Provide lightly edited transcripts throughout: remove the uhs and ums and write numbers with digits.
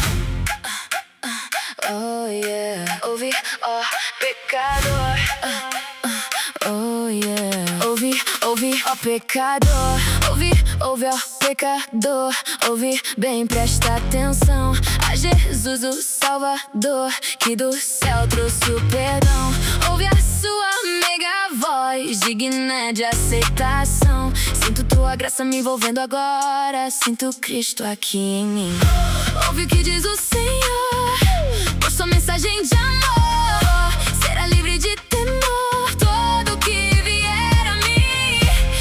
Oh yeah. Ouve, ó pecador. Oh yeah. Ouve, ó pecador. Ouve, ó pecador. Ouve bem, presta atenção. A Jesus o Salvador, que do céu trouxe o perdão. Ouve a sua meiga voz, digna de aceitação. Sinto tua graça me envolvendo agora. Sinto Cristo aqui em mim. Ouve o que diz o Senhor, por sua mensagem de amor. Será livre de temor todo que vier a mim.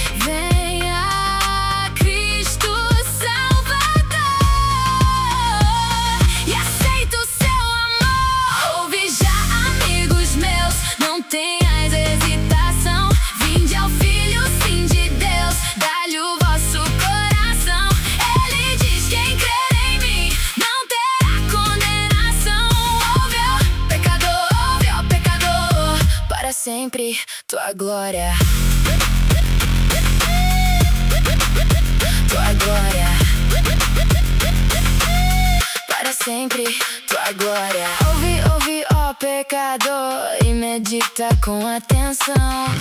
Venha Cristo Salvador e aceita o seu amor. Ouve já, amigos meus, não tenhas hesitação. Vinde ao Filho, sim, de Deus, dá-lhe o vosso coração. Ele diz: quem crer em mim não terá condenação. Ouve, ó pecador, para sempre tua glória. Tua glória, para sempre tua glória. Ouve, ó pecador, e medita com atenção.